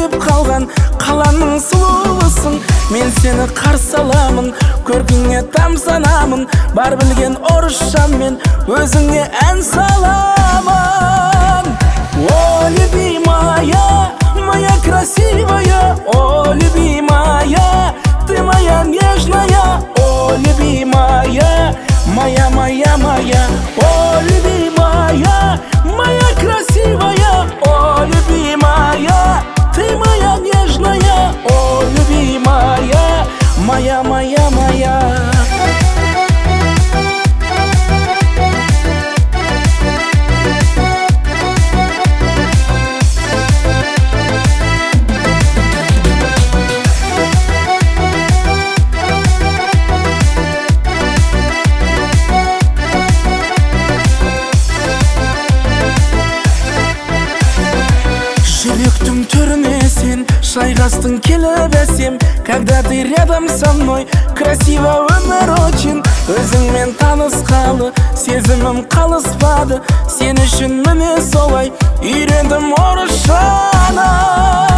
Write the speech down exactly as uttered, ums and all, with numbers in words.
күйіп қалған қаланың сұлулысың. Мен сені қарсы аламын, көркіңе тамсанамын. Бар білген орысшаммен өзіңе ән саламын. О, любимая, моя красивая, о, любимая, ты моя нежная, о, любимая, моя, моя, моя, о, любимая, моя красивая, о, любимая, ты моя нежная, о, любимая, моя, моя, моя. Жүректің түріне сен шайқастың келіп әсем. Когда ты рядом со мной, красиво өмір очень. Өзіңмен танысқалы сезімім қалыспады. Сен үшін міне солай үйрендім орысшаны.